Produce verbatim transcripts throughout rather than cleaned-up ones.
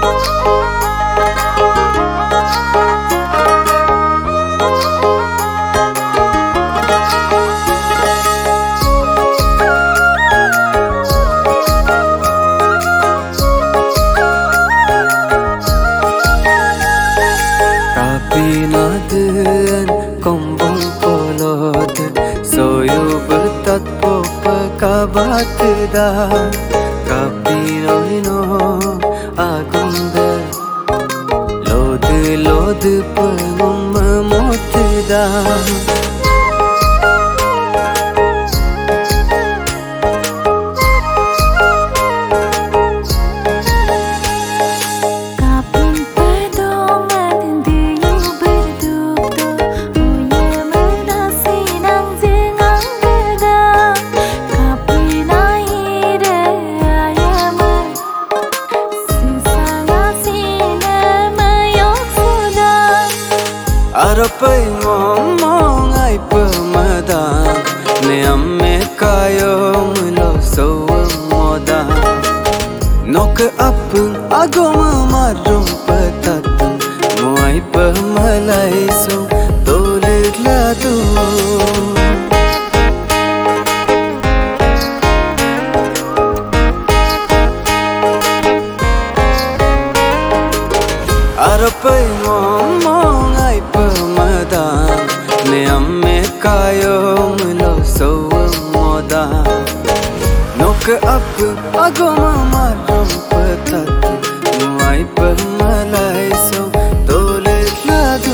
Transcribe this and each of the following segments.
Pinadan kombong polod soyo betat popa kabat da kapinoy no agunda lod lod pangum mot da Arapai ngomong ai pemada ne amme kayo mulo so moda nok apung agoma marum patat moi pemalai so tolik ladu Arapai ngomong ai pemada ne amme kayo mulo so moda nok ap agoma marum patat mai pemalai so tolik ladu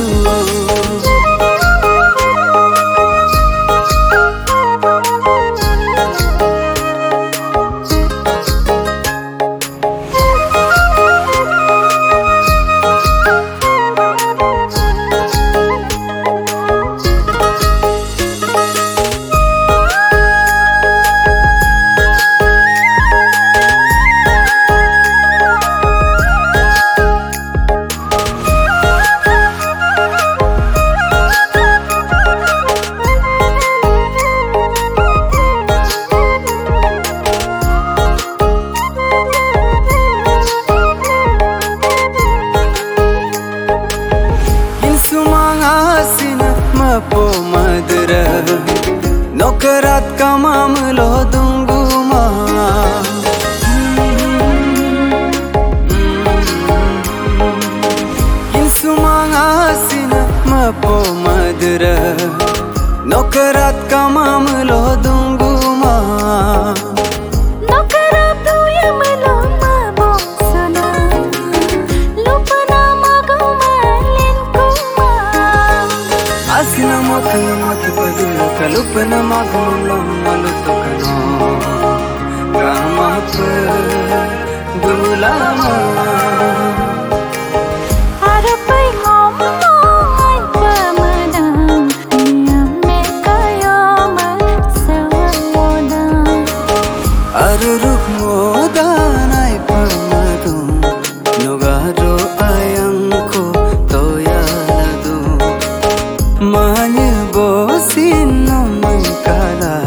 po madra nokarat kamam lo dunguma insumanga sina ma po madra nokarat kamam lo dunguma nokarat tu yamlo ma bosana lupana maguma len kuma asina mot mot padul kalupana magumlo malutukano kamap dulama arapai ngomong ai pamana niamme kayo mal sawamoda aruruk modan ai pamadu nugaro ayangko toyaladu manye bosin no mankala